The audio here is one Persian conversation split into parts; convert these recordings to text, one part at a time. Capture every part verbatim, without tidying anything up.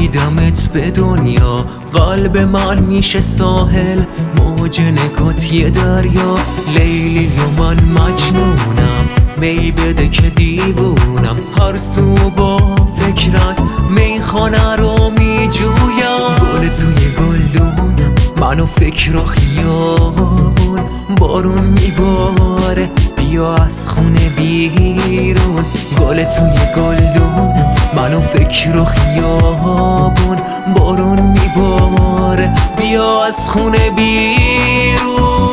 میدمت به دنیا، قلب من میشه ساحل، موج نگات یه دریا. لیلی و من مجنونم، می بده که دیوونم، هر سو با فکرت میخانه رو میجویم. گل توی گلدونم، منو فکر و خیابون، بارون میباره بیا از خونه بیرون. گل توی گلدونم، منو فکر و خیابون، بارون میباره بیا از خونه بیرون.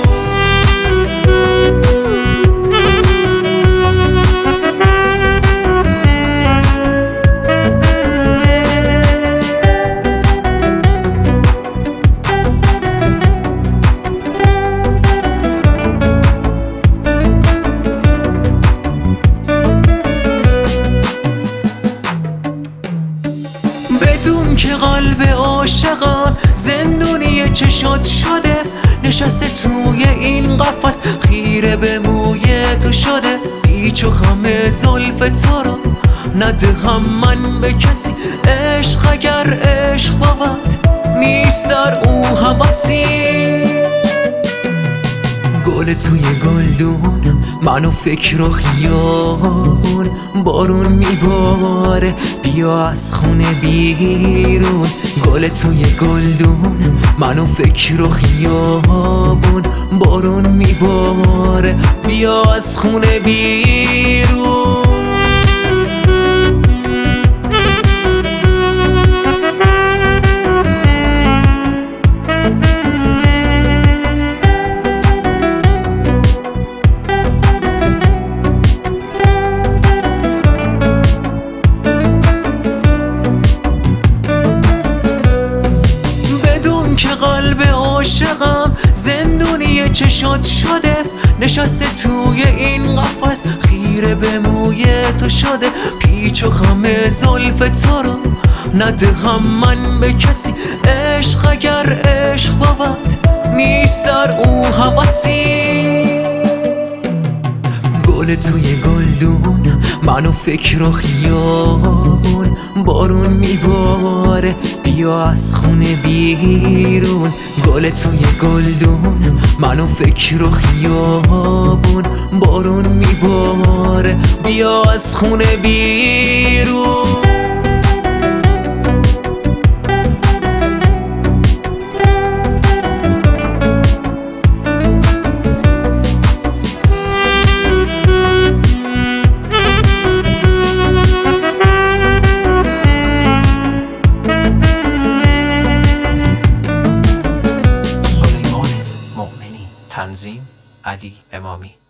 بدون که قلب عاشقم زندونی چشات شده، نشسته توی این قفس خیره به موی تو شده. پیچ و خم زلف تو رو ندهم من به کسی، عشق اگر عشق بود نیست در او هوسی. گل توی گلدونم، منو فکر و خیابون، بارون میباره بیا از خونه بیرون. گل توی گلدونم، منو فکر و خیابون، بارون میباره بیا از خونه بیرون. قلب عاشقم زندونی چشات شده، نشسته توی این قفس خیره به موی تو شده. پیچ و خم زلف تو رو ندهم من به کسی، عشق اگر عشق بود نیست در او هوسی. گل توی گلدونم، منو فکر و خیابون، بارون میباره بیا از خونه بیرون. گل توی گلدونم، منو فکر و خیابون، بارون میباره بیا از خونه بیرون. تنظیم علی امامی.